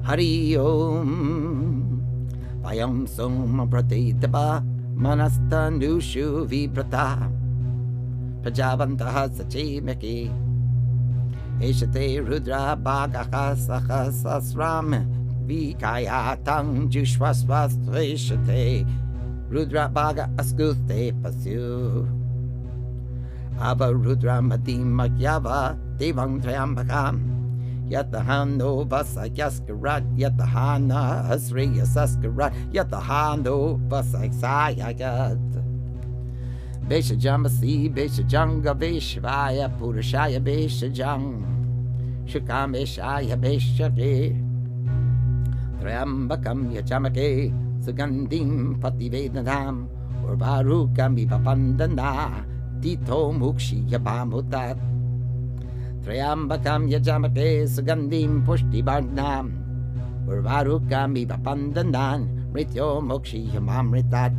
Hari Om Payam Soma Pratitaba Manastandushu Vibrata Prajavantaha Sachimaki Eshate Rudra Bhagaha Sahasasram Vikayatang Jushvasvastveshate Rudra Bhaga Askuste Pasu Ava Rudra Madimakyava Devang Triambakam Yatahano Vasayascarat Yatahana Asriya Saskarat Yatahano Vasaysayayat Beshajamasi Beshajanga Veshvaya Purashaya Beshajang Shukameshaya Beshake Triambakam Yachamake Sugandim Pativedanam Urvarukam Vipapandana Tito Mukshi Yabamutat Triambakam Yajamake Sugandim Pushti Barnam Urvarukam Vipapandanan Mrityo Mokshi Yamamritat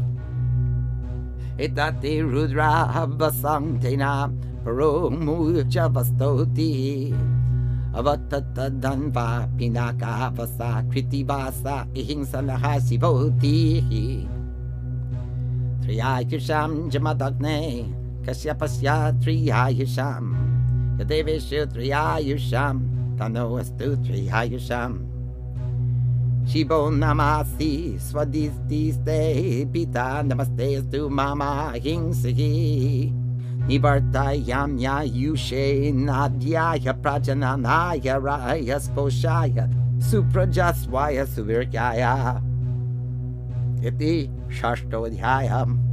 Etati Rudra Havasangtena Paro Mujavastoti Avatatadanva Pinaka Vasa Kritivasa Ihingsanahasivoti Triyayusham Jamadagne Kasyapasya Triyayusham Yadeveshu Triyayusham Tano Astu Triyayusham Shibo Namasi Swadististe Pita Namaste Astu Mama Hingsihi Nivartayam Ya Yushe Nadyaya Prajananaya Raya Sposhaya Suprajaswaya Suvirkaya Iti Shashtodhyayam